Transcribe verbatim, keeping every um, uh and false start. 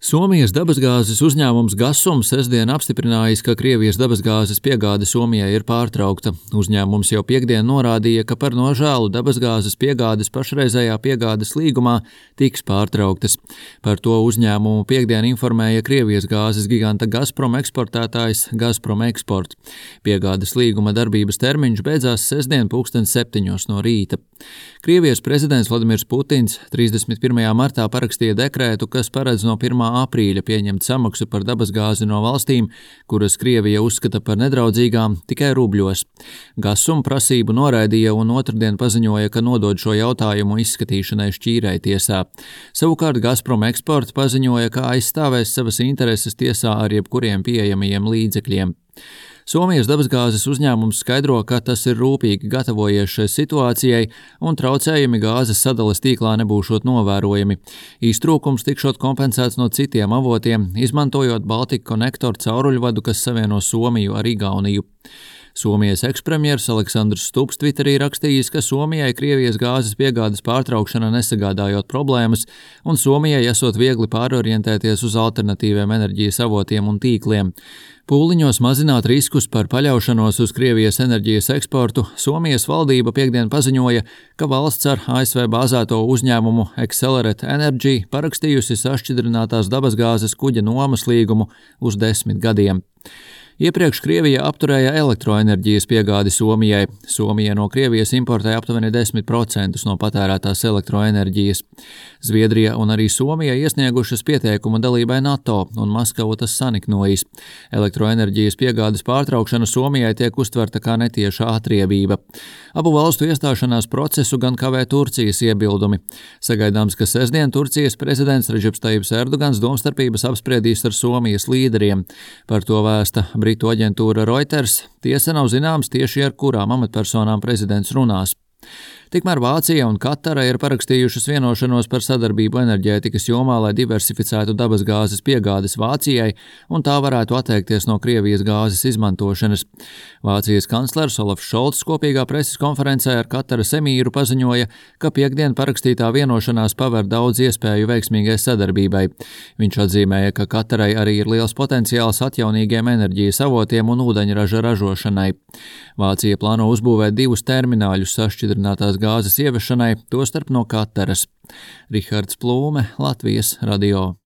Somijas dabasgāzes uzņēmums Gasum sestdien apstiprinājis, ka Krievijas dabasgāzes piegāde Somijai ir pārtraukta. Uzņēmums jau piektdien norādīja, ka par nožēlu dabasgāzes piegādes pašreizējā piegādes līgumā tiks pārtrauktas. Par to uzņēmumu piektdien informēja Krievijas gāzes giganta Gazprom eksportētājs Gazprom Export. Piegādes līguma darbības termiņš beidzās sestdien pulksten septiņos no rīta. Krievijas prezidents Vladimirs Putins trīsdesmit pirmajā martā parakstīja dekrētu, kas paredz no pirmā aprīļa pieņemt samaksu par dabasgāzi no valstīm, kuras Krievija uzskata par nedraudzīgām, tikai rubļos. Gasum prasību noraidīja un otrdien paziņoja, ka nodod šo jautājumu izskatīšanai šķīrei tiesā. Savukārt Gazprom Export paziņoja, ka aizstāvēs savas intereses tiesā ar jebkuriem pieejamajiem līdzekļiem. Somijas dabasgāzes uzņēmums skaidro, ka tas ir rūpīgi gatavojies šai situācijai un traucējumi gāzes sadales tīklā nebūšot novērojami. Iztrūkums tikšot kompensēts no citiem avotiem, izmantojot Balticconnector cauruļvadu, kas savieno Somiju ar Igauniju. Somijas ekspremjers Aleksandrs Stubs Twitterī rakstījis, ka Somijai Krievijas gāzes piegādes pārtraukšana nesagādājot problēmas, un Somijai esot viegli pārorientēties uz alternatīviem enerģijas avotiem un tīkliem. Pūliņos mazināt riskus par paļaušanos uz Krievijas enerģijas eksportu, Somijas valdība piektdien paziņoja, ka valsts ar A S V bāzēto uzņēmumu Accelerate Energy parakstījusi sašķidrinātās dabasgāzes kuģa nomas līgumu uz desmit gadiem. Iepriekš Krievija apturēja elektroenerģijas piegādi Somijai. Somija no Krievijas importē aptuveni desmit procentus no patērētās elektroenerģijas. Zviedrija un arī Somija iesniegušas pieteikumu dalībai NATO un Maskava tas saniknojis. Elektroenerģijas piegādes pārtraukšana Somijai tiek uztverta kā netieša atriebība. Abu valstu iestāšanās procesu gan kavē Turcijas iebildumi. Sagaidāms, ka sestdien Turcijas prezidents Redžeps Tajibs Erdogans domstarpības apspriedīs ar Somijas līderiem. Par to vēsta Britu aģentūra Reuters, tiesa nav zināms tieši ar kurām amatpersonām prezidents runās. Tikmēr Vācija un Katara ir parakstījušas vienošanos par sadarbību enerģētikas jomā, lai diversificētu dabasgāzes piegādes Vācijai, un tā varētu atteikties no Krievijas gāzes izmantošanas. Vācijas kanclers Olafs Šolts kopīgā preses konferencē ar Kataras emīru paziņoja, ka piektdien parakstītā vienošanās paver daudz iespēju veiksmīgai sadarbībai. Viņš atzīmēja, ka Katarai arī ir liels potenciāls atjaunīgiem enerģijas avotiem un ūdeņraža ražošanai. Vācija plāno uzbūvēt divus termināļus sašķidrinātās gāzes ievešanai, tostarp no Kataras. Rihards Plūme, Latvijas radio.